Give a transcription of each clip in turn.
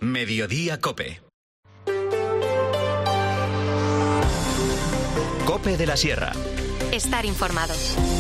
Mediodía COPE. COPE de la Sierra. Estar informado.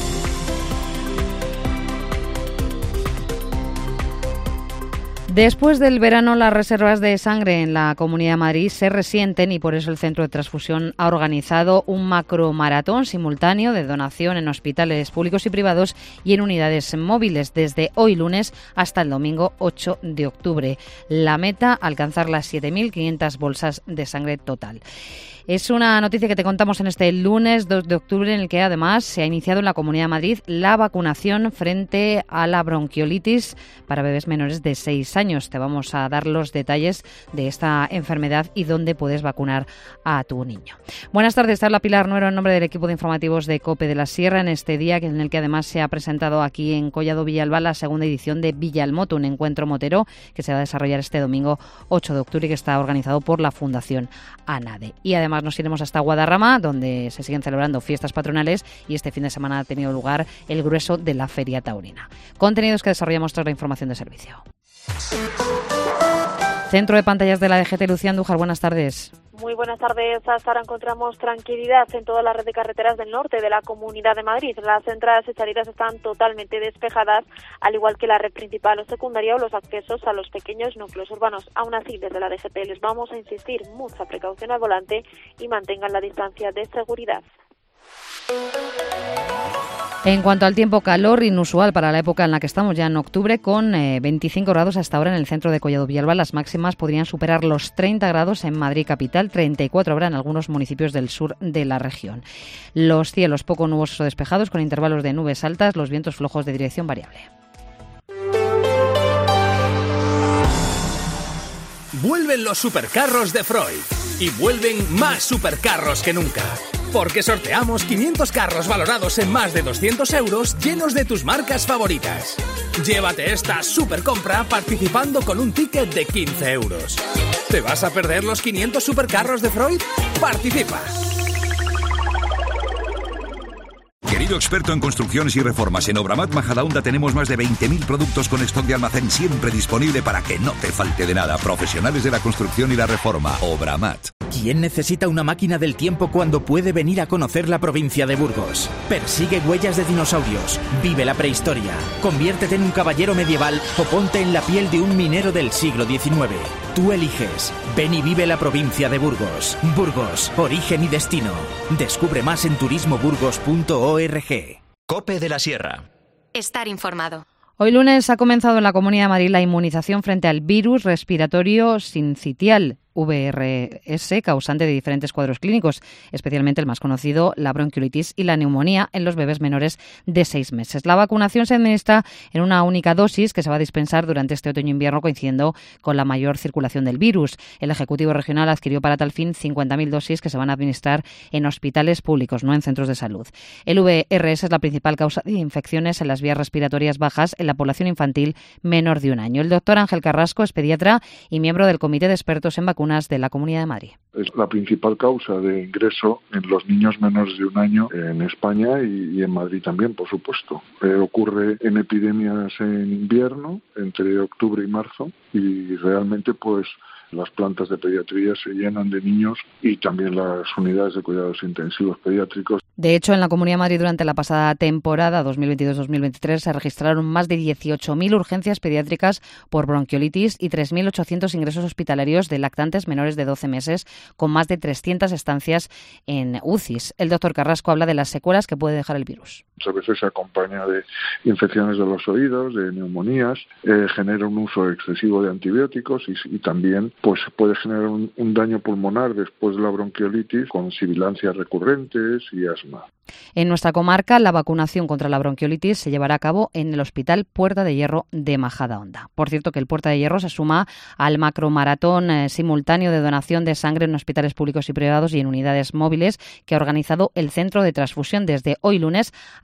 Después del verano, las reservas de sangre en la Comunidad de Madrid se resienten y por eso el Centro de Transfusión ha organizado un macromaratón simultáneo de donación en hospitales públicos y privados y en unidades móviles desde hoy lunes hasta el domingo 8 de octubre. La meta, alcanzar las 7.500 bolsas de sangre total. Es una noticia que te contamos en este lunes 2 de octubre, en el que además se ha iniciado en la Comunidad de Madrid la vacunación frente a la bronquiolitis para bebés menores de 6 años. Te vamos a dar los detalles de esta enfermedad y dónde puedes vacunar a tu niño. Buenas tardes, está Pilar Nuero en nombre del equipo de informativos de COPE de la Sierra en este día en el que además se ha presentado aquí en Collado Villalba la segunda edición de Villalmoto, un encuentro motero que se va a desarrollar este domingo 8 de octubre y que está organizado por la Fundación ANADE. Y además nos iremos hasta Guadarrama, donde se siguen celebrando fiestas patronales y este fin de semana ha tenido lugar el grueso de la Feria Taurina. Contenidos que desarrollamos tras la información de servicio. Centro de pantallas de la DGT, Lucía Andújar, buenas tardes. Muy buenas tardes. Hasta ahora encontramos tranquilidad en toda la red de carreteras del norte de la Comunidad de Madrid. Las entradas y salidas están totalmente despejadas, al igual que la red principal o secundaria o los accesos a los pequeños núcleos urbanos. Aún así, desde la DGT les vamos a insistir mucha precaución al volante y mantengan la distancia de seguridad. En cuanto al tiempo, calor inusual para la época en la que estamos ya en octubre, con 25 grados hasta ahora en el centro de Collado Villalba. Las máximas podrían superar los 30 grados en Madrid capital, 34 habrá en algunos municipios del sur de la región. Los cielos poco nubosos o despejados, con intervalos de nubes altas, los vientos flojos de dirección variable. Vuelven los supercarros de Freud y vuelven más supercarros que nunca. Porque sorteamos 500 carros valorados en más de 200 euros llenos de tus marcas favoritas. Llévate esta supercompra participando con un ticket de 15 euros. ¿Te vas a perder los 500 supercarros de Freud? ¡Participa! Querido experto en construcciones y reformas, en Obramat Majadahonda tenemos más de 20.000 productos con stock de almacén siempre disponible para que no te falte de nada. Profesionales de la construcción y la reforma. Obramat. ¿Quién necesita una máquina del tiempo cuando puede venir a conocer la provincia de Burgos? Persigue huellas de dinosaurios, vive la prehistoria, conviértete en un caballero medieval o ponte en la piel de un minero del siglo XIX. Tú eliges. Ven y vive la provincia de Burgos. Burgos, origen y destino. Descubre más en turismoburgos.org. COPE de la Sierra. Estar informado. Hoy lunes ha comenzado en la Comunidad de Madrid la inmunización frente al virus respiratorio sincitial, VRS, causante de diferentes cuadros clínicos, especialmente el más conocido, la bronquiolitis y la neumonía en los bebés menores de 6 meses. La vacunación se administra en una única dosis que se va a dispensar durante este otoño-invierno, coincidiendo con la mayor circulación del virus. El Ejecutivo Regional adquirió para tal fin 50.000 dosis que se van a administrar en hospitales públicos, no en centros de salud. El VRS es la principal causa de infecciones en las vías respiratorias bajas en la población infantil menor de 1 año. El doctor Ángel Carrasco es pediatra y miembro del Comité de Expertos en Vacunas de la Comunidad de Madrid. Es la principal causa de ingreso en los niños menores de 1 año en España y en Madrid también, por supuesto. Ocurre en epidemias en invierno, entre octubre y marzo, y realmente pues las plantas de pediatría se llenan de niños y también las unidades de cuidados intensivos pediátricos. De hecho, en la Comunidad de Madrid durante la pasada temporada 2022-2023 se registraron más de 18.000 urgencias pediátricas por bronquiolitis y 3.800 ingresos hospitalarios de lactantes menores de 12 meses, con más de 300 estancias en UCIs. El doctor Carrasco habla de las secuelas que puede dejar el virus. Muchas veces se acompaña de infecciones de los oídos, de neumonías, genera un uso excesivo de antibióticos y también pues puede generar un daño pulmonar después de la bronquiolitis con sibilancias recurrentes y asma. En nuestra comarca, la vacunación contra la bronquiolitis se llevará a cabo en el Hospital Puerta de Hierro de Majadahonda. Por cierto, que el Puerta de Hierro se suma al macromaratón simultáneo de donación de sangre en hospitales públicos y privados y en unidades móviles que ha organizado el Centro de Transfusión desde hoy lunes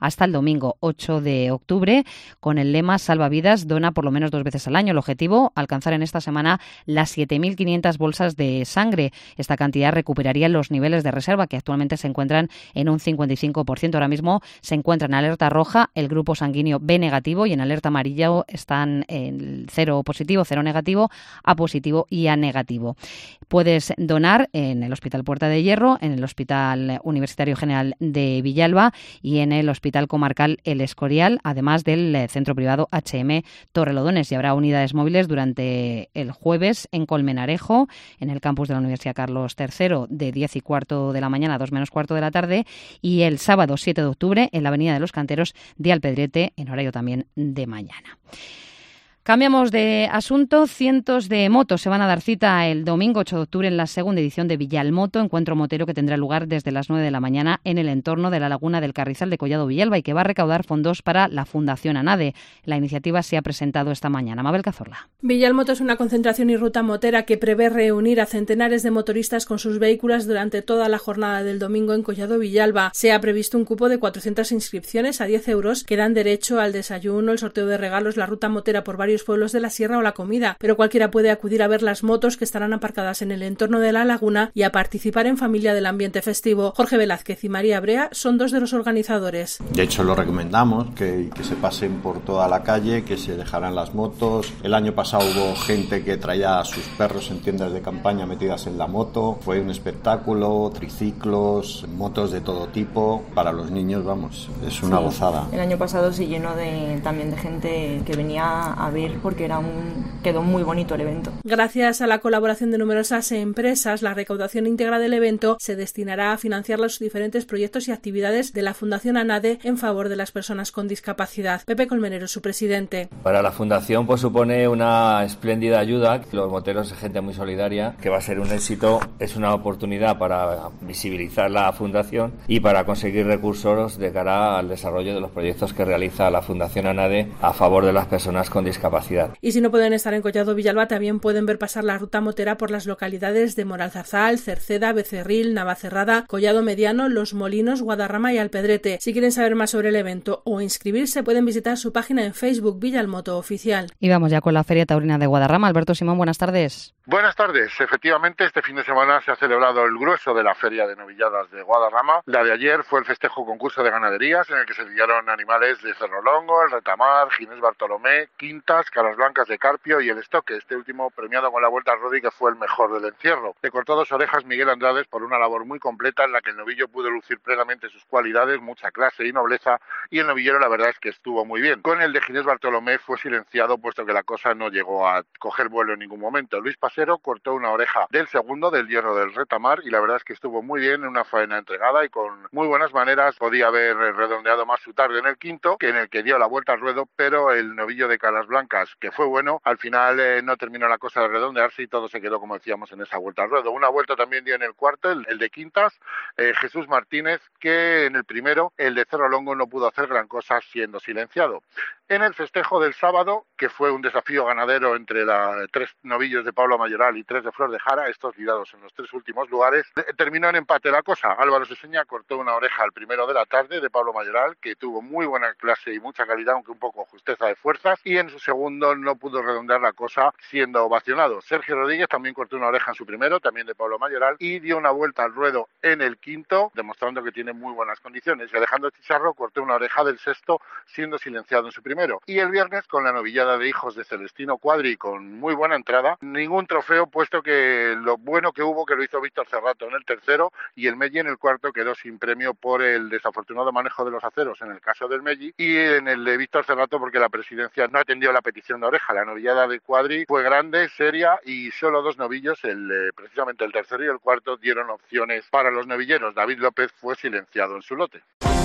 hasta el domingo 8 de octubre, con el lema Salva vidas, dona por lo menos 2 veces al año. El objetivo, alcanzar en esta semana las 7.500 bolsas de sangre. Esta cantidad recuperaría los niveles de reserva, que actualmente se encuentran en un 55%. Ahora mismo se encuentra en alerta roja el grupo sanguíneo B negativo y en alerta amarillo están en 0 positivo, 0 negativo, A positivo y A negativo. Puedes donar en el Hospital Puerta de Hierro, en el Hospital Universitario General de Villalba y en el Hospital Comarcal El Escorial, además del centro privado HM Torrelodones. Y habrá unidades móviles durante el jueves en Colmenarejo, en el campus de la Universidad Carlos III, de 10:15 de la mañana a 2 menos cuarto de la tarde, y el sábado 7 de octubre en la Avenida de los Canteros de Alpedrete, en horario también de mañana. Cambiamos de asunto. Cientos de motos se van a dar cita el domingo 8 de octubre en la segunda edición de Villalmoto, encuentro motero que tendrá lugar desde las 9 de la mañana en el entorno de la Laguna del Carrizal de Collado Villalba y que va a recaudar fondos para la Fundación ANADE. La iniciativa se ha presentado esta mañana. Mabel Cazorla. Villalmoto es una concentración y ruta motera que prevé reunir a centenares de motoristas con sus vehículos durante toda la jornada del domingo en Collado Villalba. Se ha previsto un cupo de 400 inscripciones a 10 euros que dan derecho al desayuno, el sorteo de regalos, la ruta motera por varios pueblos de la sierra o la comida, pero cualquiera puede acudir a ver las motos que estarán aparcadas en el entorno de la laguna y a participar en familia del ambiente festivo. Jorge Velázquez y María Brea son 2 de los organizadores. De hecho, lo recomendamos, que se pasen por toda la calle, que se dejaran las motos. El año pasado hubo gente que traía a sus perros en tiendas de campaña metidas en la moto. Fue un espectáculo, triciclos, motos de todo tipo. Para los niños, vamos, es una gozada. El año pasado se llenó también de gente que venía a ver porque quedó muy bonito el evento. Gracias a la colaboración de numerosas empresas, la recaudación íntegra del evento se destinará a financiar los diferentes proyectos y actividades de la Fundación ANADE en favor de las personas con discapacidad. Pepe Colmenero, su presidente. Para la Fundación pues supone una espléndida ayuda. Los moteros es gente muy solidaria, que va a ser un éxito. Es una oportunidad para visibilizar la Fundación y para conseguir recursos de cara al desarrollo de los proyectos que realiza la Fundación ANADE a favor de las personas con discapacidad. Y si no pueden estar en Collado Villalba, también pueden ver pasar la ruta motera por las localidades de Moralzarzal, Cerceda, Becerril, Navacerrada, Collado Mediano, Los Molinos, Guadarrama y Alpedrete. Si quieren saber más sobre el evento o inscribirse, pueden visitar su página en Facebook, Villalmoto Oficial. Y vamos ya con la Feria Taurina de Guadarrama. Alberto Simón, buenas tardes. Buenas tardes. Efectivamente, este fin de semana se ha celebrado el grueso de la Feria de Novilladas de Guadarrama. La de ayer fue el festejo concurso de ganaderías, en el que se lidiaron animales de Cerro Longo, el Retamar, Ginés Bartolomé, Quintas, Caras Blancas de Carpio y el Estoque, este último premiado con la Vuelta al Rodi, que fue el mejor del encierro. Le cortó 2 orejas Miguel Andrades por una labor muy completa en la que el novillo pudo lucir plenamente sus cualidades, mucha clase y nobleza, y el novillero la verdad es que estuvo muy bien. Con el de Ginés Bartolomé fue silenciado, puesto que la cosa no llegó a coger vuelo en ningún momento. Luis Pasero cortó una oreja del segundo, del Hierro del Retamar, y la verdad es que estuvo muy bien, en una faena entregada y con muy buenas maneras. Podía haber redondeado más su tarde en el quinto, que en el que dio la vuelta al ruedo, pero el novillo de Caras Blancas, que fue bueno, al final no terminó la cosa de redondearse y todo se quedó, como decíamos, en esa vuelta al ruedo. Una vuelta también dio en el cuarto, el de Quintas, Jesús Martínez, que en el primero, el de Cerro Longo, no pudo hacer gran cosa siendo silenciado. En el festejo del sábado, que fue un desafío ganadero entre 3 novillos de Pablo Mayoral y 3 de Flor de Jara, estos lidados en los 3 últimos lugares, terminó en empate la cosa. Álvaro Seseña cortó una oreja al primero de la tarde de Pablo Mayoral, que tuvo muy buena clase y mucha calidad, aunque un poco justeza de fuerzas, y en su segundo no pudo redondear la cosa siendo ovacionado. Sergio Rodríguez también cortó una oreja en su primero, también de Pablo Mayoral, y dio una vuelta al ruedo en el quinto, demostrando que tiene muy buenas condiciones. Y Alejandro Chicharro cortó una oreja del sexto, siendo silenciado en su primero. Y el viernes, con la novillada de hijos de Celestino Cuadri, con muy buena entrada, ningún trofeo, puesto que lo bueno que hubo, que lo hizo Víctor Cerrato en el tercero, y el Melli en el cuarto quedó sin premio por el desafortunado manejo de los aceros en el caso del Melli, y en el de Víctor Cerrato porque la presidencia no atendió la petición de oreja. La novillada de Cuadri fue grande, seria, y solo 2 novillos, precisamente el tercero y el cuarto, dieron opciones para los novilleros. David López fue silenciado en su lote.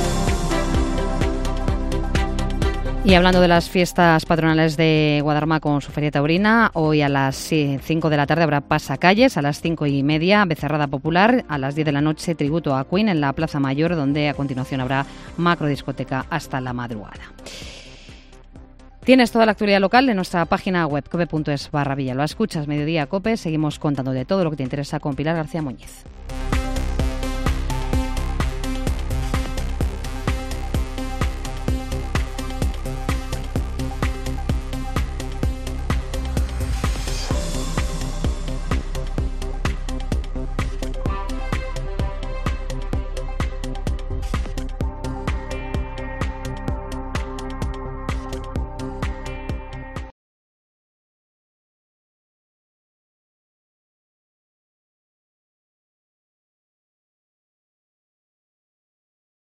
Y hablando de las fiestas patronales de Guadarrama con su feria taurina, hoy a las 5 de la tarde habrá pasacalles, a las 5:30 becerrada popular, a las 10 de la noche tributo a Queen en la Plaza Mayor, donde a continuación habrá macrodiscoteca hasta la madrugada. Tienes toda la actualidad local en nuestra página web cope.es/Villalba. Escuchas Mediodía Cope, seguimos contando de todo lo que te interesa con Pilar García Muñiz.